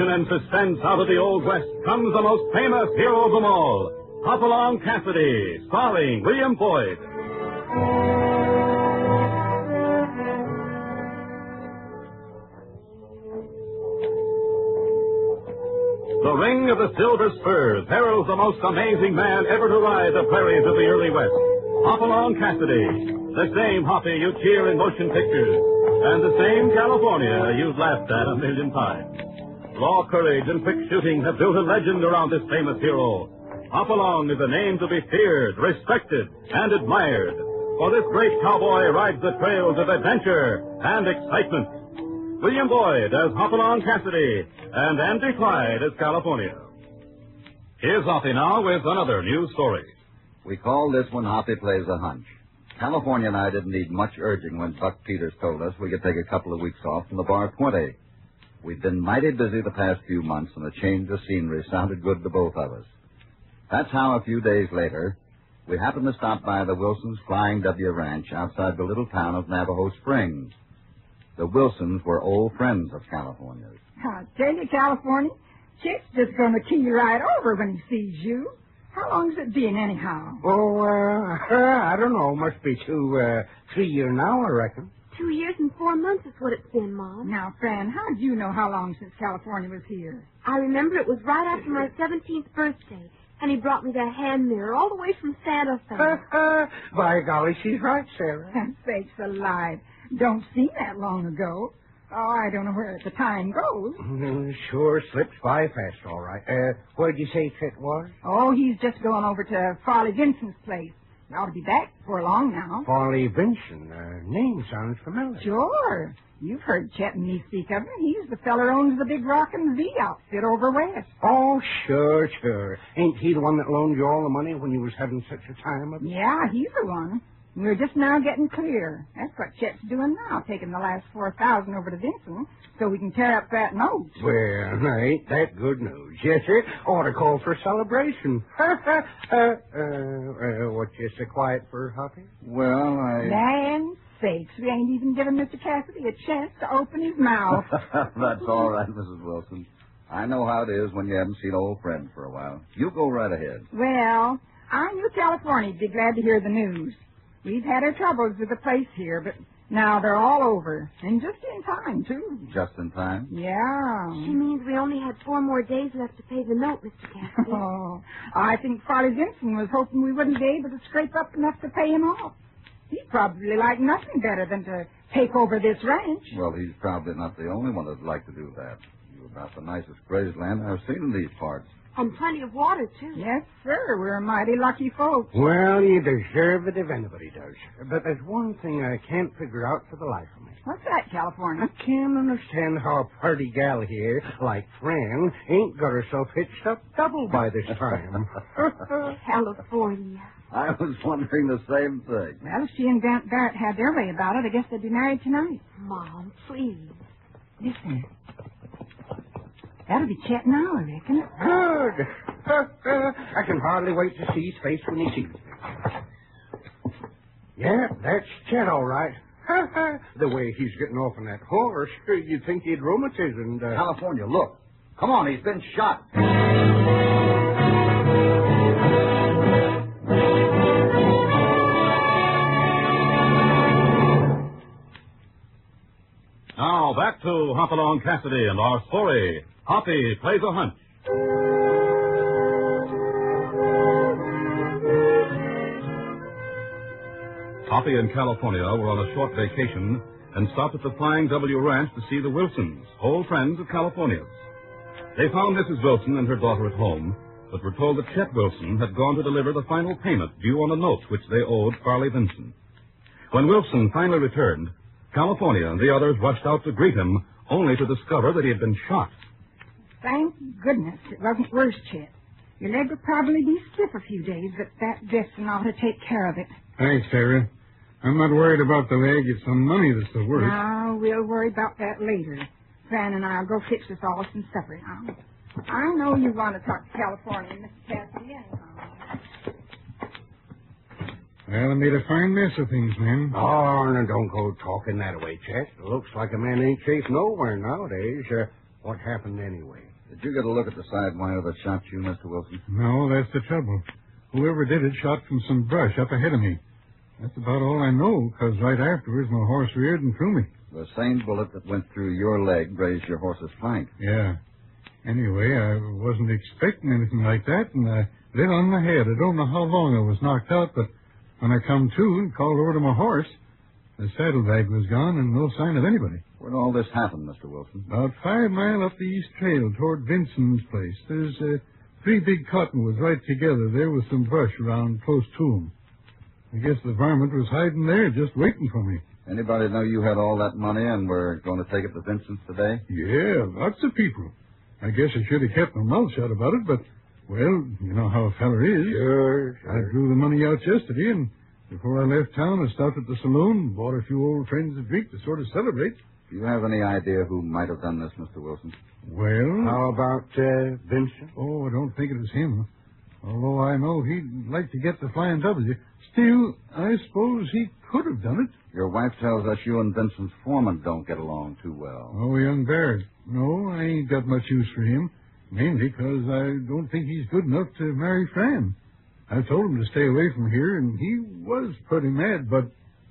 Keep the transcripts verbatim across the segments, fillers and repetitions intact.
and suspense out of the Old West comes the most famous hero of them all, Hopalong Cassidy, starring William Boyd. The ring of the silver spurs heralds the most amazing man ever to ride the prairies of the early West. Hopalong Cassidy, the same Hoppy you cheer in motion pictures, and the same California you've laughed at a million times. Raw courage and quick shooting have built a legend around this famous hero. Hopalong is a name to be feared, respected, and admired, for this great cowboy rides the trails of adventure and excitement. William Boyd as Hopalong Cassidy, and Andy Clyde as California. Here's Hoppy now with another news story. We call this one Hoppy Plays a Hunch. California and I didn't need much urging when Buck Peters told us we could take a couple of weeks off from the Bar twenty. We've been mighty busy the past few months, and a change of scenery sounded good to both of us. That's how a few days later, we happened to stop by the Wilsons' Flying W Ranch outside the little town of Navajo Springs. The Wilsons were old friends of California's. I tell you, California, Chick's just going to key right over when he sees you. How long's it been, anyhow? Oh, uh, I don't know. Must be two, uh, three years now, I reckon. Two years and four months is what it's been, Mom. Now, Fran, how do you know how long since California was here? I remember it was right after my seventeenth birthday, and he brought me that hand mirror all the way from Santa Fe. By golly, she's right, Sarah. Sakes alive. Don't seem that long ago. Oh, I don't know where the time goes. Mm, sure slips by fast, all right. Uh, where'd you say Chet was? Oh, he's just going over to Farley Vinson's place. He ought to be back before long now. Farley Vinson. Uh, name sounds familiar. Sure. You've heard Chet and me speak of him. He's the feller who owns the big Rock and V outfit over west. Oh, sure, sure. Ain't he the one that loaned you all the money when you was having such a time of it? Yeah, he's the one. We're just now getting clear. That's what Chet's doing now, taking the last four thousand over to Vinson so we can tear up that note. Well, now, ain't that good news? Yes, sir. Ought to call for a celebration. uh, uh, uh, what you so quiet for, Hoppy? Well, I... Land sakes, we ain't even given Mister Cassidy a chance to open his mouth. That's all right, Missus Wilson. I know how it is when you haven't seen old friends for a while. You go right ahead. Well, I knew California'd be glad to hear the news. We've had our troubles with the place here, but now they're all over. And just in time, too. Just in time? Yeah. She means we only had four more days left to pay the note, Mister Cassidy. Oh, I think Farley Vinson was hoping we wouldn't be able to scrape up enough to pay him off. He'd probably like nothing better than to take over this ranch. Well, he's probably not the only one that'd like to do that. You're about the nicest grazed land I've seen in these parts. And plenty of water, too. Yes, sir. We're mighty lucky folks. Well, you deserve it if anybody does. But there's one thing I can't figure out for the life of me. What's that, California? I can't understand how a party gal here, like Fran, ain't got herself hitched up double by this time. California. I was wondering the same thing. Well, if she and Grant Barrett had their way about it, I guess they'd be married tonight. Mom, please. Listen. That'll be Chet now, I reckon. Good. I can hardly wait to see his face when he sees me. Yeah, that's Chet, all right. The way he's getting off on that horse, you'd think he'd rheumatism. And, uh... California, look. Come on, he's been shot. Now, back to Hopalong Cassidy and our story, Hoppy Plays a Hunch. Hoppy and California were on a short vacation and stopped at the Flying W Ranch to see the Wilsons, old friends of California's. They found Missus Wilson and her daughter at home, but were told that Chet Wilson had gone to deliver the final payment due on a note which they owed Farley Vinson. When Wilson finally returned, California and the others rushed out to greet him, only to discover that he had been shot. Thank goodness it wasn't worse, Chet. Your leg will probably be stiff a few days, but that dressing ought to take care of it. Thanks, Sarah. I'm not worried about the leg. It's the money that's the worst. No, we'll worry about that later. Fran and I'll go fix us all some supper now. I know you want to talk to California, Mister Cassidy, anyhow. Well, I made a fine mess of things, man. Oh, now don't go talking that way, Chet. Looks like a man ain't safe nowhere nowadays. Uh, what happened anyway? Did you get a look at the sidewire that shot you, Mister Wilson? No, that's the trouble. Whoever did it shot from some brush up ahead of me. That's about all I know, because right afterwards my horse reared and threw me. The same bullet that went through your leg grazed your horse's flank. Yeah. Anyway, I wasn't expecting anything like that, and I lit on my head. I don't know how long I was knocked out, but when I come to and called over to my horse, the saddlebag was gone and no sign of anybody. Where'd all this happen, Mister Wilson? About five mile up the east trail toward Vincent's place. There's uh, three big cottonwoods right together there with some brush around close to 'em. I guess the varmint was hiding there just waiting for me. Anybody know you had all that money and were going to take it to Vincent's today? Yeah, lots of people. I guess I should have kept my mouth shut about it, but, well, you know how a feller is. Sure, sure. I drew the money out yesterday, and before I left town, I stopped at the saloon, bought a few old friends a drink to sort of celebrate. Do you have any idea who might have done this, Mister Wilson? Well... How about uh, Vincent? Oh, I don't think it was him. Although I know he'd like to get the Flying W. Still, I suppose he could have done it. Your wife tells us you and Vincent's foreman don't get along too well. Oh, young Barrett. No, I ain't got much use for him. Mainly because I don't think he's good enough to marry Fran. I told him to stay away from here, and he was pretty mad, but...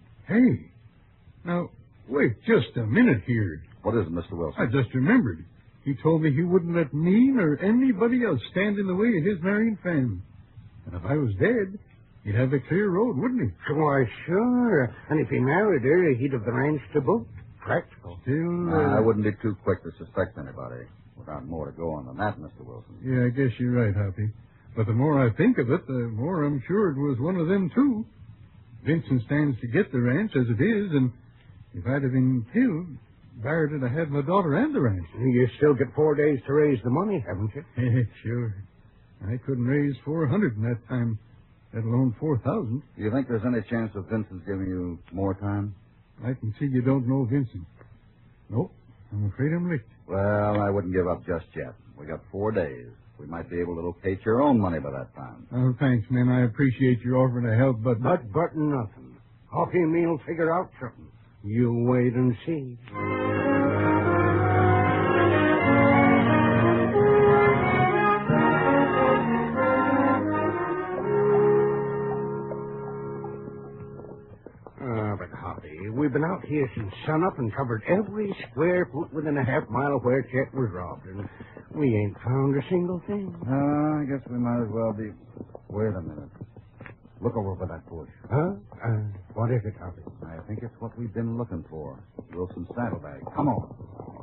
Hey, now, wait just a minute here. What is it, Mister Wilson? I just remembered. He told me he wouldn't let me or anybody else stand in the way of his marrying Fran. And if I was dead, he'd have a clear road, wouldn't he? Why, sure. And if he married her, he'd have the ranch to boot. Practical. Still... Uh, Uh, I wouldn't be too quick to suspect anybody. Without more to go on than that, Mister Wilson. Yeah, I guess you're right, Hoppy. But the more I think of it, the more I'm sure it was one of them, too. Vincent stands to get the ranch as it is, and if I'd have been killed, Barrett would have had my daughter and the ranch. You still get four days to raise the money, haven't you? Sure. I couldn't raise four hundred in that time, let alone four thousand. Do you think there's any chance of Vincent's giving you more time? I can see you don't know Vincent. Nope, I'm afraid I'm licked. Well, I wouldn't give up just yet. We got four days. We might be able to locate your own money by that time. Oh, thanks, man. I appreciate your offering to help, but... But, but nothing. Hoppy and me'll figure out something. You wait and see. Uh, but Hoppy, we've been out here since sunup and covered every square foot within a half mile of where Chet was robbed, and we ain't found a single thing. Uh, I guess we might as well be... Wait a minute. Look over by that bush. Huh? Uh, what is it, Hoppy? I think it's what we've been looking for. Wilson's saddlebag. Come on.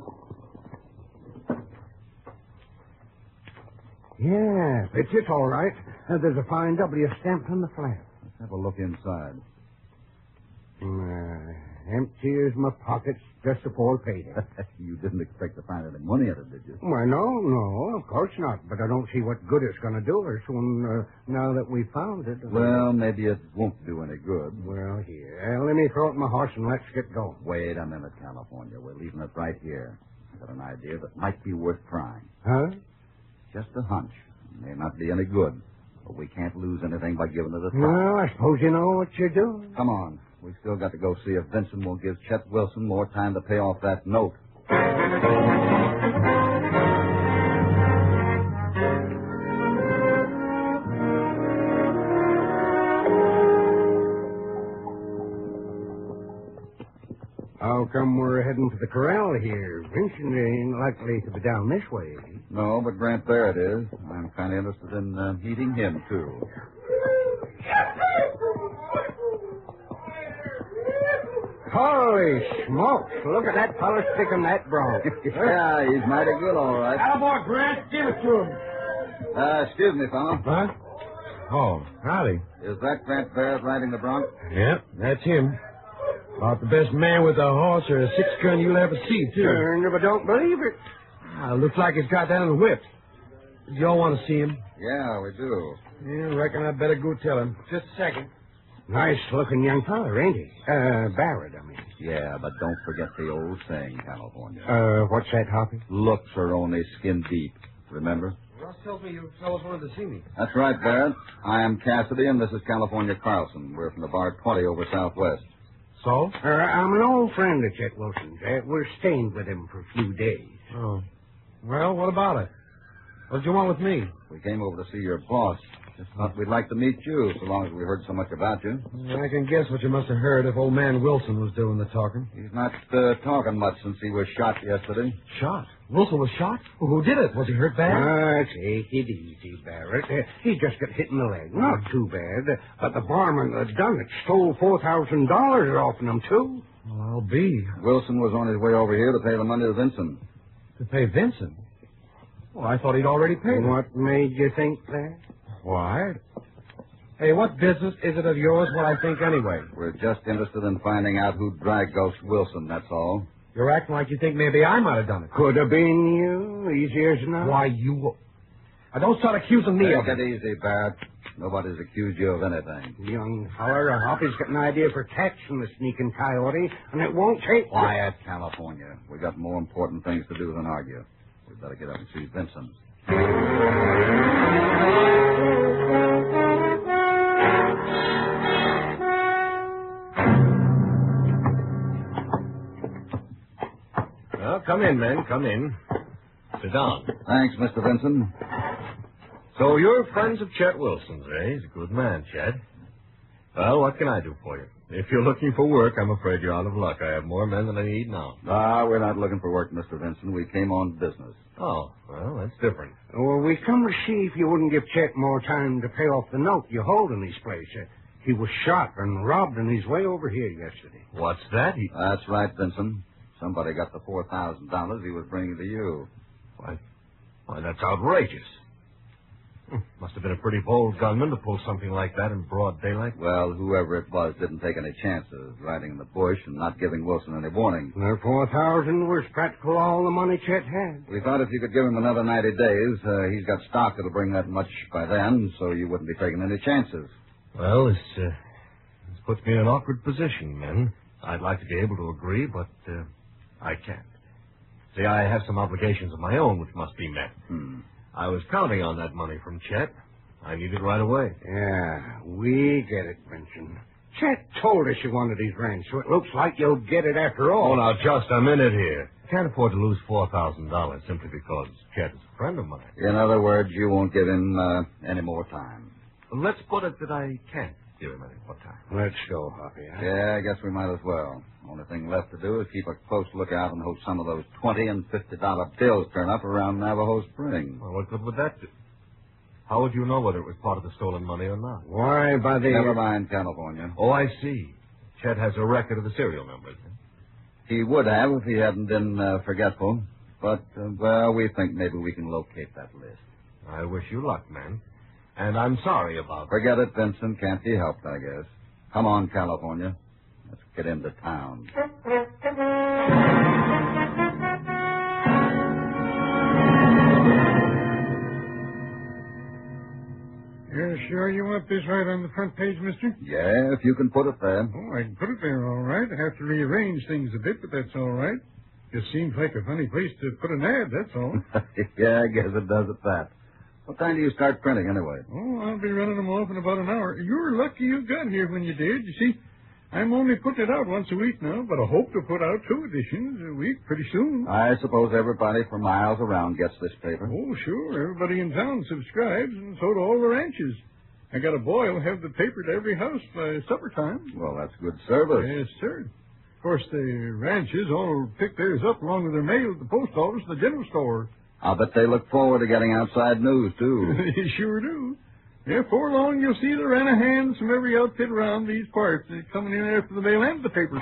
Yeah, it's it, all right. Uh, there's a fine W stamped on the flap. Let's have a look inside. Uh, empty as my pockets just before payday. You didn't expect to find any money in it, did you? Why, no, no, of course not. But I don't see what good it's going to do us when, uh, now that we found it. Well, maybe it won't do any good. Well, here, uh, let me throw out my horse and let's get going. Wait a minute, California. We're leaving it right here. I got an idea that might be worth trying. Huh? Just a hunch. May not be any good, but we can't lose anything by giving it a try. Well, I suppose you know what you're doing. Come on. We've still got to go see if Vincent will give Chet Wilson more time to pay off that note. How come we're heading to the corral here? Vincent ain't likely to be down this way. No, but Grant Barrett is. I'm kind of interested in uh, meeting him, too. Holy smokes, look at that fellow sticking that bronc. Yeah, he's mighty good, all right. Attaboy, Grant, give it to him. Uh, excuse me, fella. What? Oh, howdy. Is that Grant Barrett riding the bronc? Yep, that's him. About the best man with a horse or a six gun you'll ever see, too. Turned if I don't believe it. Ah, looks like he's got that on the whip. Y'all want to see him? Yeah, we do. Yeah, reckon I'd better go tell him. Just a second. Nice looking young fella, ain't he? Uh, Barrett, I mean. Yeah, but don't forget the old saying, California. Uh, what's that, Hoppy? Looks are only skin deep. Remember? Ross tells me you fellows wanted to see me. That's right, Barrett. I am Cassidy, and this is California Carlson. We're from the Bar twenty over Southwest. So? Uh, I'm an old friend of Chet Wilson's. Uh, we're staying with him for a few days. Oh. Well, what about it? What did you want with me? We came over to see your boss. Just thought we'd like to meet you, so long as we heard so much about you. I can guess what you must have heard if old man Wilson was doing the talking. He's not uh, talking much since he was shot yesterday. Shot? Wilson was shot? Well, who did it? Was he hurt bad? Ah, take it easy, Barrett. Uh, he just got hit in the leg. Not too bad. Uh, but the barman that done it stole four thousand dollars off him, too. Well, I'll be. Wilson was on his way over here to pay the money to Vincent. To pay Vincent? Well, I thought he'd already paid him. What made you think that? Why? Hey, what business is it of yours what I think anyway? We're just interested in finding out who dragged Ghost Wilson, that's all. You're acting like you think maybe I might have done it. Could have been you. Easy as not. Why, you... Now, don't start accusing me of Take it. it easy, Barrett. Nobody's accused you of anything. Young feller, Hoppy's got an idea for catching the sneaking coyote, and it won't take... Quiet, California. We got more important things to do than argue. We'd better get up and see Vincent. Well, come in, men. Come in. Sit down. Thanks, Mister Vincent. So you're friends of Chet Wilson's, eh? He's a good man, Chet. Well, what can I do for you? If you're looking for work, I'm afraid you're out of luck. I have more men than I need now. Ah, we're not looking for work, Mister Vincent. We came on business. Oh, well, that's different. Well, we come to see if you wouldn't give Chet more time to pay off the note you hold in his place. Uh, he was shot and robbed on his way over here yesterday. What's that? He... That's right, Vincent. Somebody got the four thousand dollars he was bringing to you. Why, why, that's outrageous. Hmm, Must have been a pretty bold gunman to pull something like that in broad daylight. Well, whoever it was didn't take any chances, riding in the bush and not giving Wilson any warning. The four thousand was practically all the money Chet had. We thought if you could give him another ninety days, uh, he's got stock that'll bring that much by then, so you wouldn't be taking any chances. Well, this, uh, this puts me in an awkward position, men. I'd like to be able to agree, but uh, I can't. See, I have some obligations of my own which must be met. Hmm. I was counting on that money from Chet. I need it right away. Yeah, we get it, Vincent. Chet told us you wanted his ranch, so it looks like you'll get it after all. Oh, now, just a minute here. I can't afford to lose four thousand dollars simply because Chet is a friend of mine. In other words, you won't give him uh, any more time. Let's put it that I can't give him any more time. Let's go, Hoppy. Huh? Yeah, I guess we might as well. Only thing left to do is keep a close lookout and hope some of those twenty and fifty dollar bills turn up around Navajo Spring. Well, what good would that do? How would you know whether it was part of the stolen money or not? Why, by the... Never mind, California. Oh, I see. Chet has a record of the serial numbers. He would have if he hadn't been uh, forgetful. But, uh, well, we think maybe we can locate that list. I wish you luck, man. And I'm sorry about... Forget it, Vincent. Can't be helped, I guess. Come on, California. Let's get into town. You're sure you want this right on the front page, mister? Yeah, if you can put it there. Oh, I can put it there all right. I have to rearrange things a bit, but that's all right. Just seems like a funny place to put an ad, that's all. Yeah, I guess it does at that. What time do you start printing, anyway? Oh, I'll be running them off in about an hour. You're lucky you got here when you did. You see, I'm only putting it out once a week now, but I hope to put out two editions a week pretty soon. I suppose everybody for miles around gets this paper. Oh, sure. Everybody in town subscribes, and so do all the ranches. I got a boy who'll have the paper to every house by supper time. Well, that's good service. Yes, sir. Of course, the ranches all pick theirs up along with their mail at the post office and the general store. I'll bet they look forward to getting outside news, too. You sure do. Yeah, before long, you'll see the Ranahans from every outfit around these parts uh, coming in after the mail and the paper.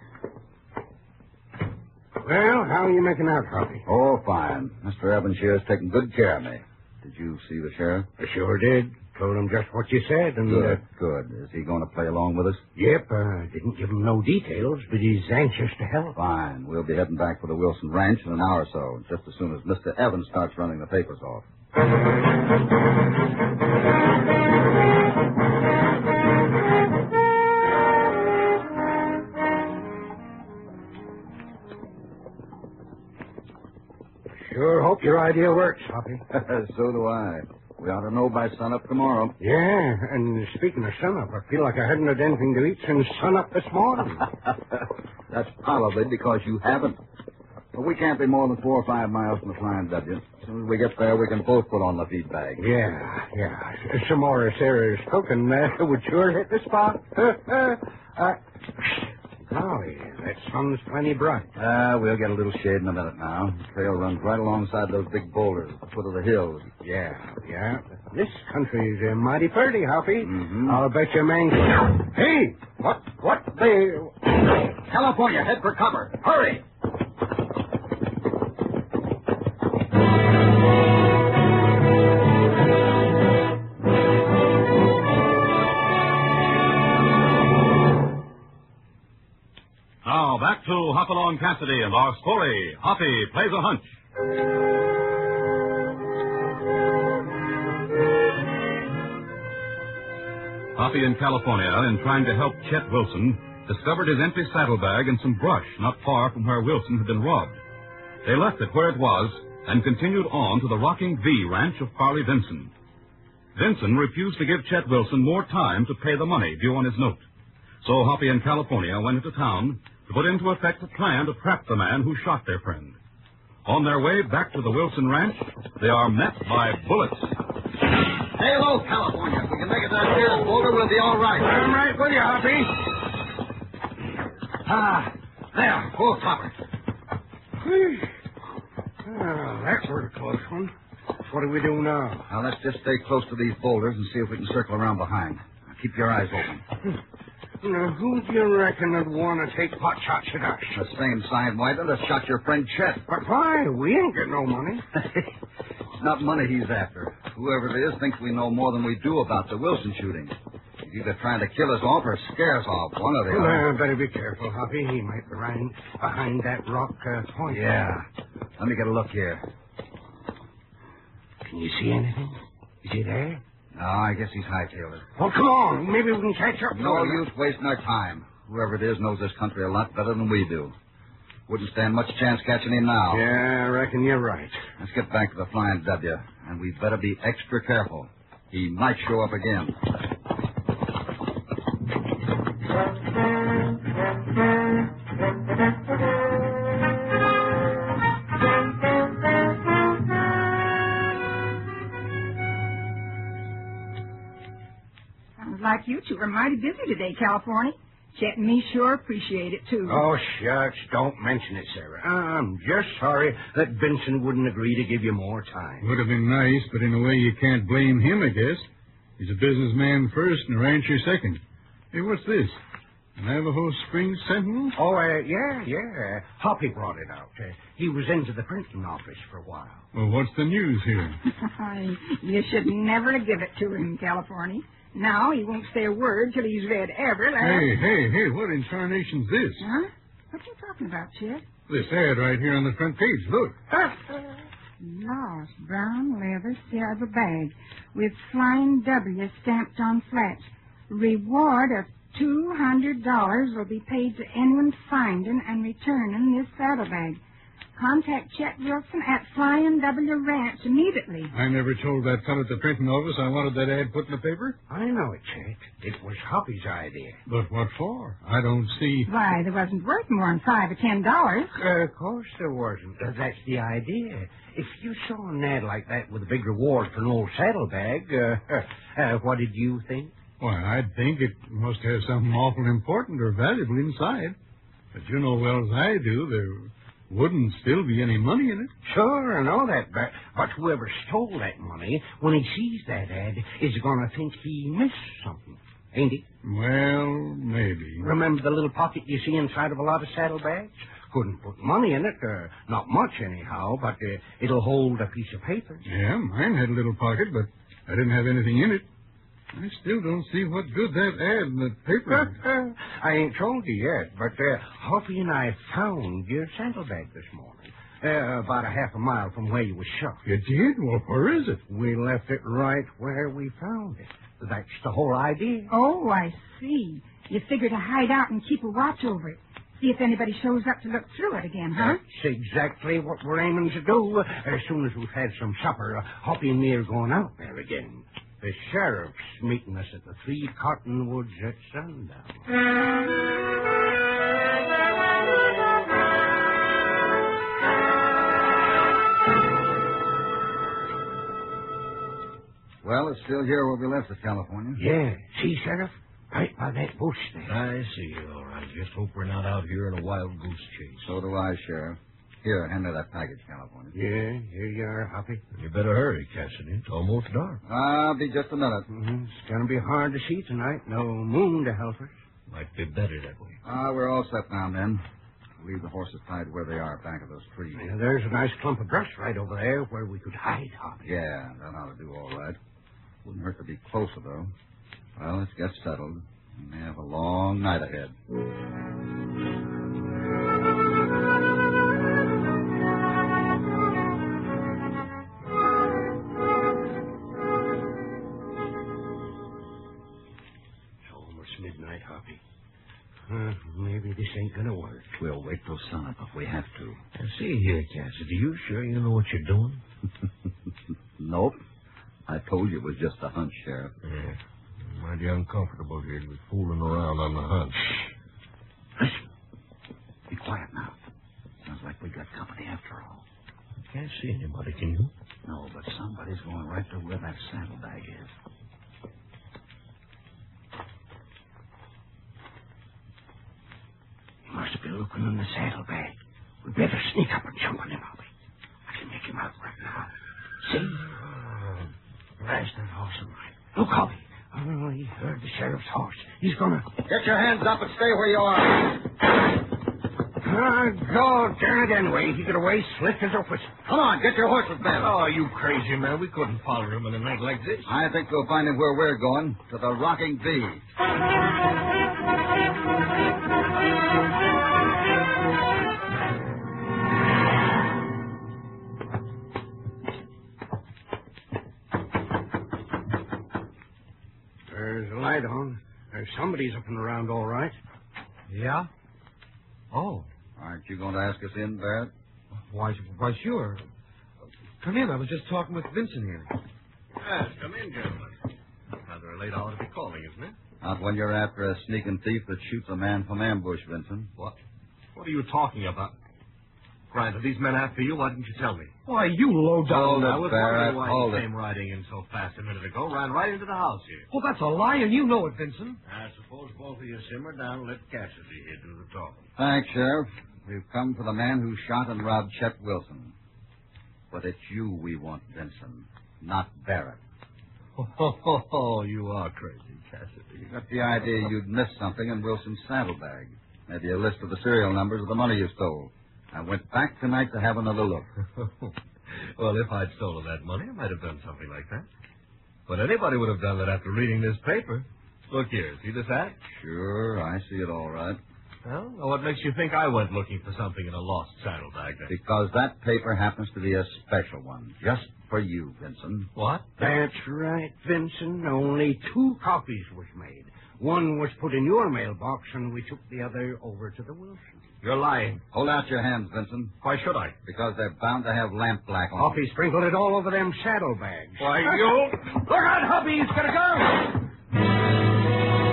Well, how are you making out, Hoppy? Oh, fine. Mister Evanshire's taking good care of me. Did you see the sheriff? I sure did. Told him just what you said, and... Good, Uh, good. Is he going to play along with us? yep, uh, didn't give him no details, but he's anxious to help. Fine. We'll be heading back for the Wilson Ranch in an hour or so, just as soon as Mister Evans starts running the papers off. Sure hope your idea works, Hoppy. So do I. We ought to know by sunup tomorrow. Yeah, and speaking of sunup, I feel like I hadn't had anything to eat since sunup this morning. That's probably because you haven't. But we can't be more than four or five miles from the Flying W. As soon as we get there, we can both put on the feed bag. Yeah, yeah. Some more of Sarah's cooking uh, would sure hit the spot. uh, golly, that sun's plenty bright. Ah, uh, we'll get a little shade in a minute now. The trail runs right alongside those big boulders at the foot of the hills. Yeah, yeah. This country's uh, mighty pretty, Hoppy. Mm-hmm. I'll bet you man... Hey! What? What the... California, head for cover. Hurry! Now, back to Hopalong Cassidy and our story, Hoppy Plays a Hunch. Hoppy in California, in trying to help Chet Wilson, discovered his empty saddlebag and some brush not far from where Wilson had been robbed. They left it where it was and continued on to the Rocking V ranch of Farley Vinson. Vinson refused to give Chet Wilson more time to pay the money due on his note. So Hoppy in California went into town to put into effect a plan to trap the man who shot their friend. On their way back to the Wilson ranch, they are met by bullets. Hey, hello, California. If we can make it down here to Boulder, we'll be all right. I'm right with you, Hoppy. Ah, there, full copper. Oh, that was a close one. What do we do now? Now, let's just stay close to these boulders and see if we can circle around behind. Now, keep your eyes open. Now, who do you reckon would want to take pot shots at us? The same sidewinter that shot your friend Chet. But why? We ain't got no money. It's not money he's after. Whoever it is thinks we know more than we do about the Wilson shooting. He's either trying to kill us off or scare us off. One or the Well, other. uh, better be careful, Hoppy. He might be right behind that rock uh, point. Yeah. Let me get a look here. Can you see anything? Is he there? No, I guess he's hightailed it. Well, come on. Maybe we can catch up. No to him. use wasting our time. Whoever it is knows this country a lot better than we do. Wouldn't stand much chance catching him now. Yeah, I reckon you're right. Let's get back to the Flying W, and we'd better be extra careful. He might show up again. Sounds like you two are mighty busy today, California. Chet and me sure appreciate it, too. Oh, shucks. Don't mention it, Sarah. I'm just sorry that Vincent wouldn't agree to give you more time. Would have been nice, but in a way you can't blame him, I guess. He's a businessman first and a rancher second. Hey, what's this? Navajo Springs Sentinel? Oh, uh, yeah, yeah. Hoppy brought it out. Uh, he was into the printing office for a while. Well, what's the news here? You should never give it to him, California. Now he won't say a word till he's read every last... Hey, hey, hey, what in tarnation's this? Huh? What you talking about, Chet? This ad right here on the front page, look. Lost brown leather silver bag with Flying W stamped on flats. Reward of two hundred dollars will be paid to anyone finding and returning this saddlebag. Contact Chet Wilson at Flying W Ranch immediately. I never told that fellow at the printing office I wanted that ad put in the paper. I know it, Chet. It was Hoppy's idea. But what for? I don't see... Why, there wasn't worth more than five or ten dollars. Uh, of course there wasn't. Uh, that's the idea. If you saw an ad like that with a big reward for an old saddlebag, uh, uh, what did you think? Why, I'd think it must have something awful important or valuable inside. But you know well as I do, there wouldn't still be any money in it. Sure, I know that, but, but whoever stole that money, when he sees that ad, is going to think he missed something, ain't he? Well, maybe. Remember the little pocket you see inside of a lot of saddlebags? Couldn't put money in it, uh, not much anyhow, but uh, it'll hold a piece of paper. Yeah, mine had a little pocket, but I didn't have anything in it. I still don't see what good that ad in the paper. I ain't told you yet, but uh, Hoppy and I found your saddlebag this morning, uh, about a half a mile from where you was shot. You did? Well, where is it? We left it right where we found it. That's the whole idea. Oh, I see. You figure to hide out and keep a watch over it. See if anybody shows up to look through it again, huh? That's exactly what we're aiming to do. As soon as we've had some supper, uh, Hoppy and me are going out there again. The sheriff's meeting us at the Three Cottonwoods at sundown. Well, it's still here where we left it, California. Yeah. See, Sheriff? Right by that bush there. I see. All right. Just hope we're not out here in a wild goose chase. So do I, Sheriff. Here, hand me that package, California. Yeah, here you are, Hoppy. You better hurry, Cassidy. It's almost dark. I'll be just a minute. Mm-hmm. It's going to be hard to see tonight. No moon to help us. Might be better that way. Ah, we're all set now, men. Leave the horses tied where they are, back of those trees. Yeah, there's a nice clump of brush right over there where we could hide, Hoppy. Yeah, that ought to do all right. Wouldn't hurt to be closer, though. Well, let's get settled. We may have a long night ahead. Midnight, Hoppy. Uh, maybe this ain't gonna work. We'll wait till sunup if we have to. Now, see here, Cassidy, you sure you know what you're doing? Nope. I told you it was just a hunch, Sheriff. Yeah. Mighty uncomfortable here to be fooling around on the hunch. Listen. Be quiet now. Sounds like we got company after all. Can't see anybody, can you? No, but somebody's going right to where that saddlebag is. Must be looking in the saddlebag. We better sneak up and jump on him, Hoppy. I can make him out right now. See? Oh, blast that horse of mine. Look, Hoppy. Oh, he heard the sheriff's horse. He's gonna... Get your hands up and stay where you are. Ah, God darn it anyway. He got away slick as a whistle. Come on, get your horses, Ben. Oh, you crazy man. We couldn't follow him in a night like this. I think we'll find him where we're going, to the Rocking Bee. There's a light on. There's somebody's up and around all right. Yeah? Oh. Aren't you going to ask us in, Barrett? Why, why, sure. Come in. I was just talking with Vincent here. Yes, come in, gentlemen. Rather a late hour to be calling, isn't it? Not when you're after a sneaking thief that shoots a man from ambush, Vincent. What? What are you talking about? Grant, are these men after you? Why didn't you tell me? Why, you low down. Hold I it, was Barrett. wondering why Hold you it. came riding in so fast a minute ago. Ran right into the house here. Oh, that's a lie, and you know it, Vincent. I suppose both of you simmer down and let Cassidy here do the talking. Thanks, Sheriff. We've come for the man who shot and robbed Chet Wilson. But it's you we want, Vincent, not Barrett. Oh, ho, ho, ho, you are crazy, Cassidy. You got the idea you'd missed something in Wilson's saddlebag. Maybe a list of the serial numbers of the money you stole. I went back tonight to have another look. Well, if I'd stolen that money, I might have done something like that. But anybody would have done that after reading this paper. Look here, see this ad? Sure, I see it all right. Well, what makes you think I went looking for something in a lost saddlebag then? Because that paper happens to be a special one, just for you, Vincent. What? That's right, Vincent. Only two copies was made. One was put in your mailbox, and we took the other over to the Wilson. You're lying. Hold out your hands, Vincent. Why should I? Because they're bound to have lamp black on them. Hoppy sprinkled it all over them saddlebags. Why, you... Look out, Hoppy! He's got a gun!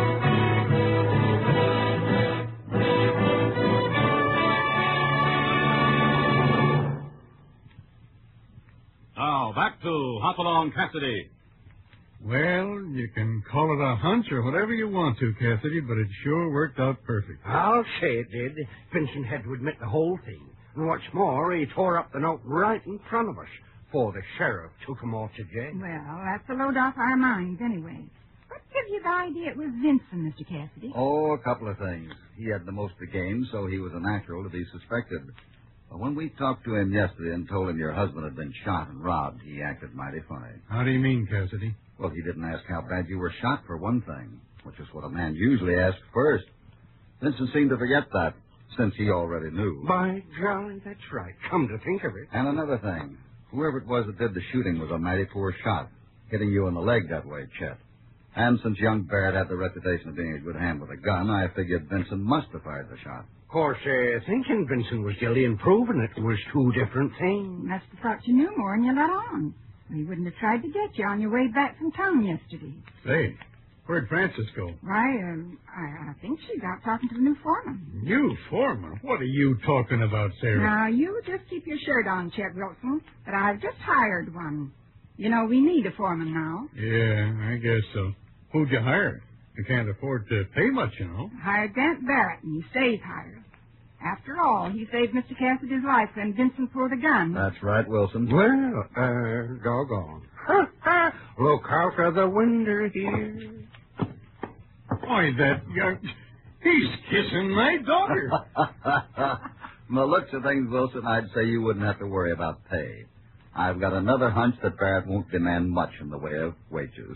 Now, back to Hopalong Cassidy. Well, you can call it a hunch or whatever you want to, Cassidy, but it sure worked out perfect. I'll say it did. Vincent had to admit the whole thing. And what's more, he tore up the note right in front of us before the sheriff took him off to jail. Well, that's a load off our minds anyway. What gives you the idea it was Vincent, Mister Cassidy? Oh, a couple of things. He had the most to gain, so he was a natural to be suspected. But when we talked to him yesterday and told him your husband had been shot and robbed, he acted mighty funny. How do you mean, Cassidy? Well, he didn't ask how bad you were shot, for one thing, which is what a man usually asks first. Vincent seemed to forget that, since he already knew. By golly, that's right. Come to think of it. And another thing. Whoever it was that did the shooting was a mighty poor shot, hitting you in the leg that way, Chet. And since young Barrett had the reputation of being a good hand with a gun, I figured Vincent must have fired the shot. Of course, uh, thinking Vincent was guilty and proving it was two different things. Must have thought you knew more and you let on. He wouldn't have tried to get you on your way back from town yesterday. Say, where'd Frances go? Why, um, I, I think she's out talking to the new foreman. You, foreman? What are you talking about, Sarah? Now, you just keep your shirt on, Chet Wilson, but I've just hired one. You know, we need a foreman now. Yeah, I guess so. Who'd you hire? You can't afford to pay much, you know. Hired Grant Barrett, and he stays hired. After all, he saved Mister Cassidy's life when Vincent pulled a gun. That's right, Wilson. Well, uh, doggone. Look out of the window here. Why, that young... He's kissing my daughter. From the looks of things, Wilson, I'd say you wouldn't have to worry about pay. I've got another hunch that Barrett won't demand much in the way of wages.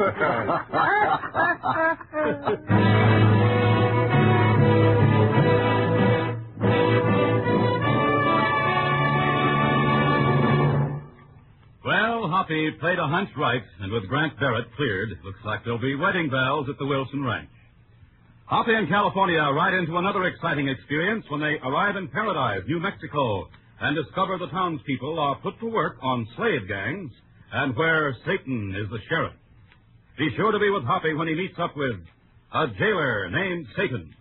Well, Hoppy played a hunch right, and with Grant Barrett cleared, looks like there'll be wedding bells at the Wilson Ranch. Hoppy and California ride into another exciting experience when they arrive in Paradise, New Mexico, and discover the townspeople are put to work on slave gangs and where Satan is the sheriff. Be sure to be with Hoppy when he meets up with a jailer named Satan.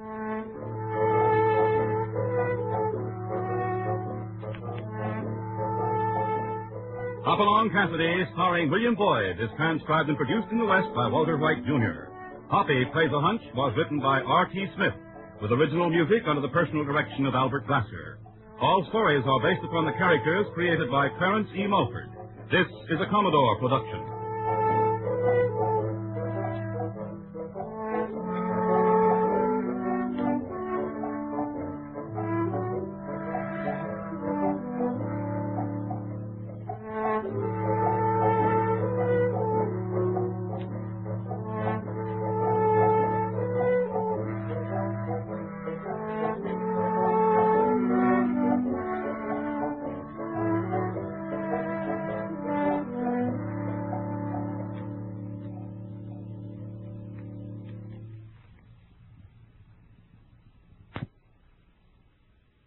Hopalong Cassidy, starring William Boyd, is transcribed and produced in the West by Walter White, Junior Hoppy Plays a Hunch was written by R T Smith, with original music under the personal direction of Albert Glasser. All stories are based upon the characters created by Clarence E. Mulford. This is a Commodore production.